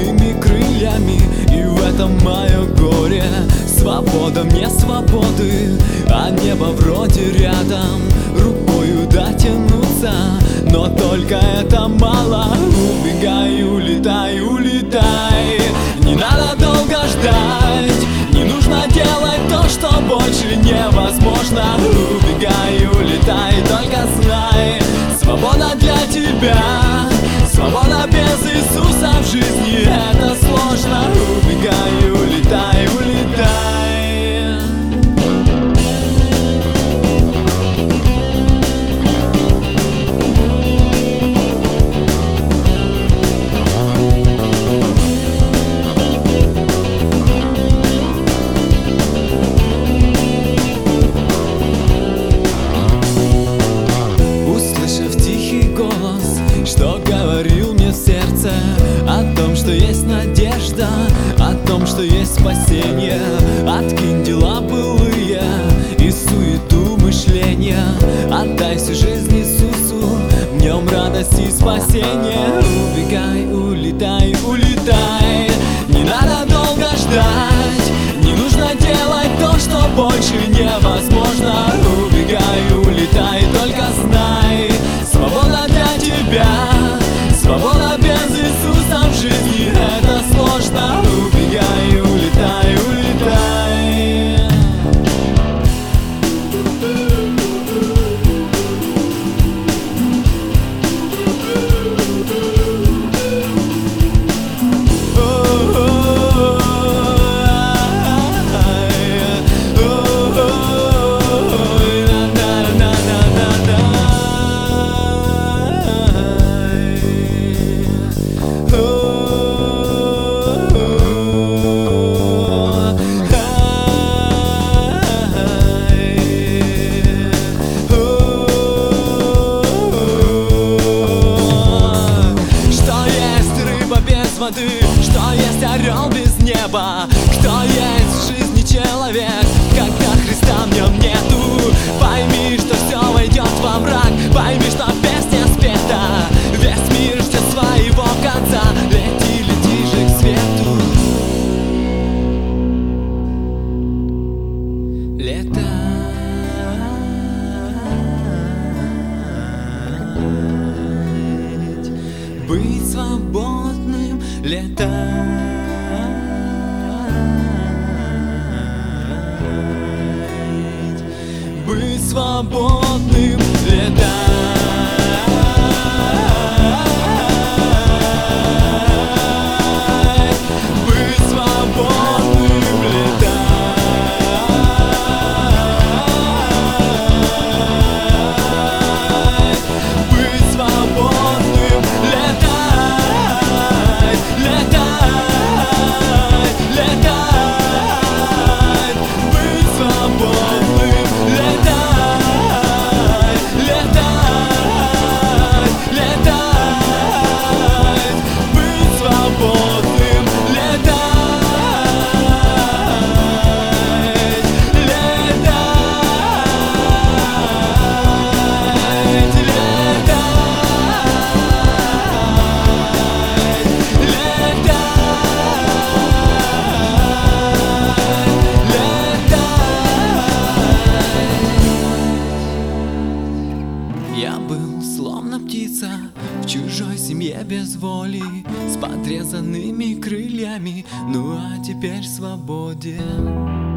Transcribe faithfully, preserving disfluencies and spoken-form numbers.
подрезанными крыльями. И в этом мое горе. Свобода мне свободы, а небо вроде рядом, рукою дотянуться, но только это мало. Убегай, улетай, улетай, не надо долго ждать, не нужно делать то, что больше невозможно. Убегай, улетай, только знай, свобода для тебя. Свобода без Иисуса в жизни это сложно. Убегай, улетай, улетай. Что говорил мне в сердце о том, что есть надежда, о том, что есть спасение. Откинь дела былые и суету мышления, отдайся жизнь Иисусу, в нем радость и спасение. Убегай, улетай, улетай, не надо долго ждать, не нужно делать то, что больше невозможно. Убегай, улетай, только знай, свобода для тебя. Свобода без Иисуса в жизни это сложно. Убегай, улетай, улетай. Что есть орел без неба? Кто есть в жизни человек, когда Христа в нем нету? Пойми, что все войдет во мрак, пойми, что песня спета, весь мир ждет своего конца. Лети, лети же к свету. Летай, быть свободным, летай, быть свободным, летай, быть свободным, летай, быть свободным, летай. Я был словно птица в чужой семье без воли, с подрезанными крыльями, ну а теперь свободен.